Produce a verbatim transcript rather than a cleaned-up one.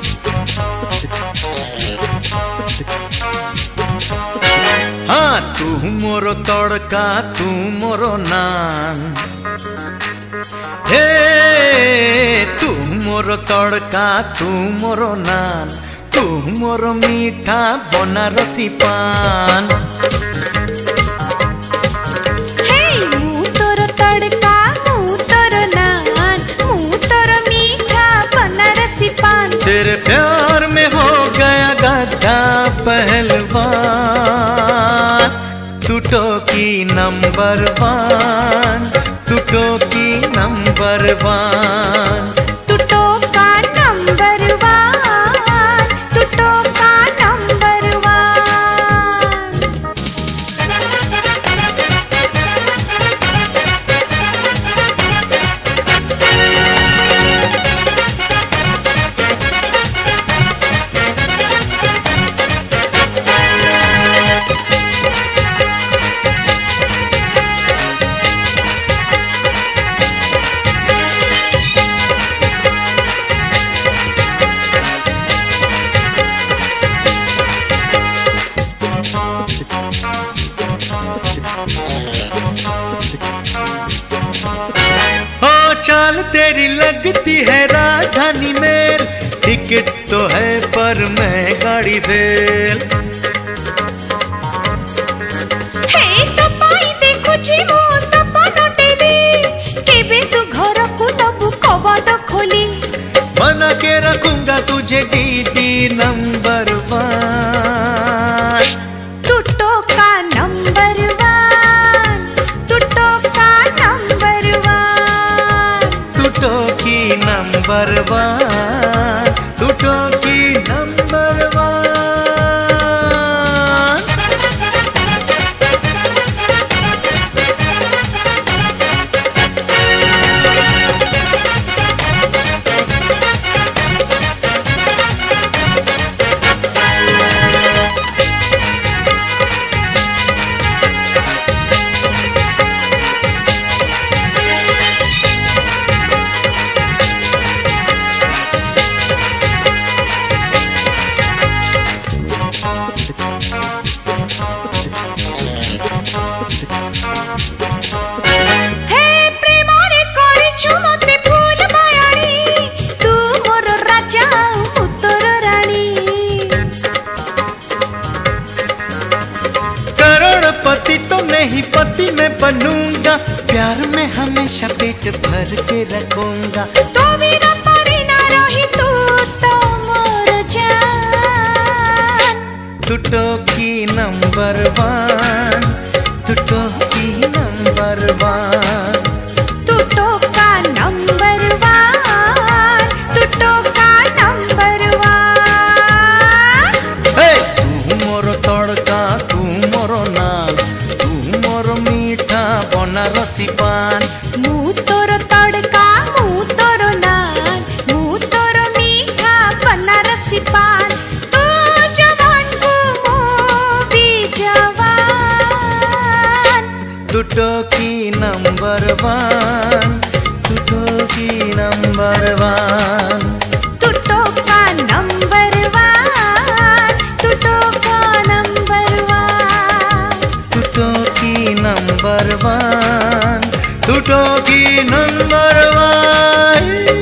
हाँ तू मोरो तड़का तू मोरो नान, हे तू मोरो तड़का तू मोरो नान, तू मोरो मीठा बनारसी पान। हे मु तोर तड़का मु तोर नान, मु तोर मीठा बनारसी पान। तेरे प्यार में हो गया गधा पहलवान, टूटो की नंबर वन, टूटो की नंबर वन, टूटो का नंबर वन, टूटो का नंबर वन। चाल तेरी लगती है राजधानी मेल, टिकट तो है पर मैं गाड़ी फेल। हे तो पाई देखुची मो सपन टेली, केबे तू घर को नबु कबाड़ खोली। बना के रखूंगा तुझे दीदी नंबर वन, टूटो का नंबर वन, टूटो का नंबर वन, टूटो की नंबर वन, टूटो की नंबर वन। पति तो नहीं पति मैं बनूंगा, प्यार में हमेशा पेट भर के रखूंगा। तो बिना परी ना रही तू तो मोर जान, टूटो की नंबर वन, टूटो की नंबर वन, टूटो का नंबर वन, टूटो का नंबर वन। हे तू मोरो तड़का तू मोरो नान, तू मोरो मीठा बनारसी पान। मु तोर तड़का मु तोर नान, मु तोर मीठा बनारसी पान। तू जवान को मु भी जवान, टूटो की नंबर वन, टूटो की नंबर वन, टूटो का नंबर वन, टूटो का नंबर वन, टूटो की नंबर वन, टूटो की नंबर वन।